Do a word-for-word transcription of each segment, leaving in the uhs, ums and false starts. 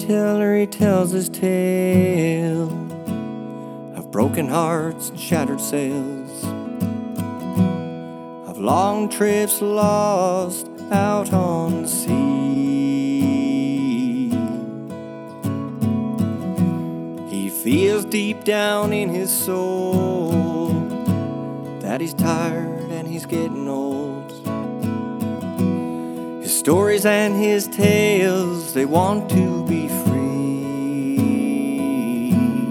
storyteller, he tells his tale of broken hearts and shattered sails, of long trips lost out on the sea. He feels deep down in his soul that he's tired and he's getting old. His stories and his tales, they want to be free.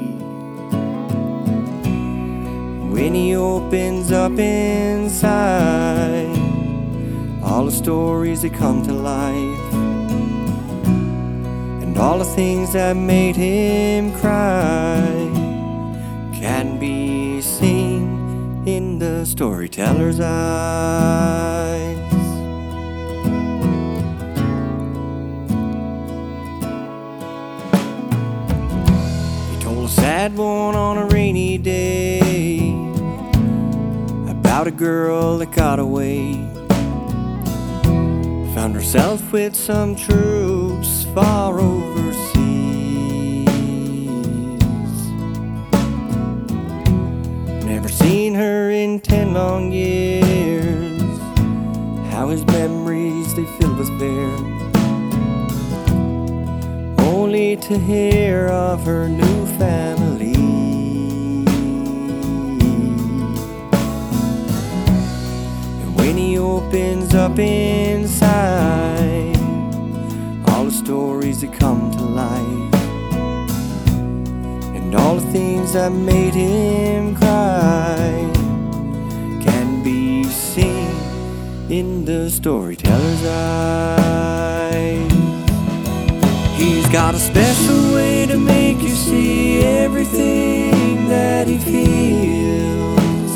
When he opens up inside, all the stories that come to life, and all the things that made him cry can be seen in the storyteller's eyes. He told a sad one on a rainy day about a girl that got away, found herself with some troops far overseas. Never seen her in ten long years. How his memories, they filled with fear, only to hear of her new family. When he opens up inside, all the stories that come to life, and all the things that made him cry can be seen in the storyteller's eyes. He's got a special way to make you see everything that he feels.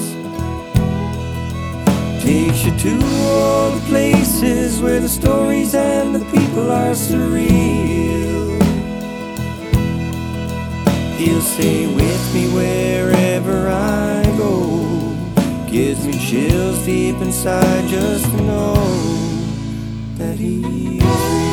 Takes you to all the places where the stories and the people are surreal. He'll stay with me wherever I go, gives me chills deep inside just to know that he's real.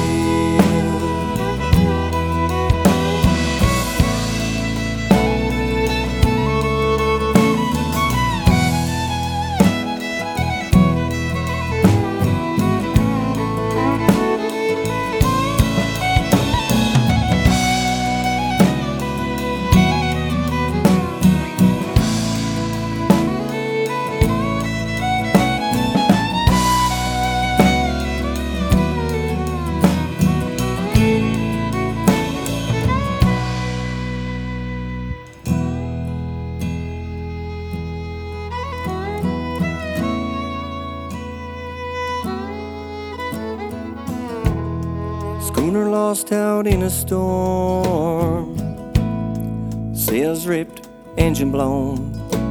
Schooner lost out in a storm, sails ripped, engine blown,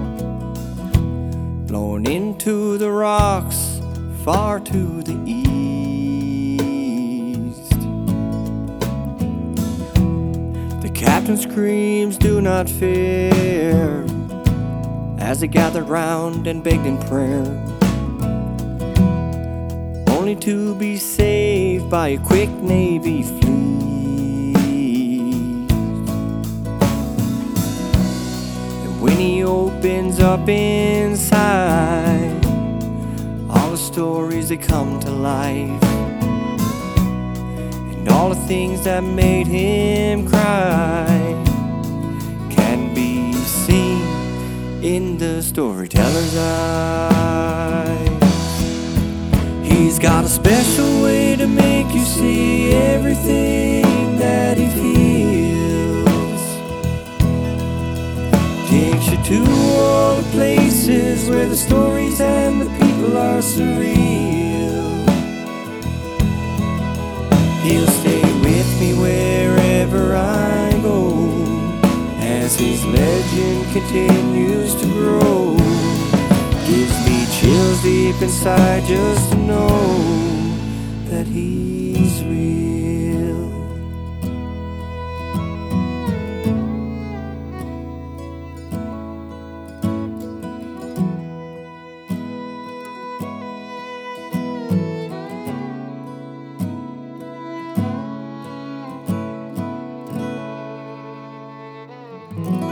blown into the rocks far to the east. The captain screams, "Do not fear," as they gathered round and begged in prayer, only to be saved by a quick Navy fleet. And when he opens up inside, all the stories that come to life, and all the things that made him cry can be seen in the storyteller's eyes. He's got a special way to make you see everything that he feels. Takes you to all the places where the stories and the people are surreal. He'll stay with me wherever I go, as his legend continues to grow. Gives me chills deep inside just to know that he's real. Bye.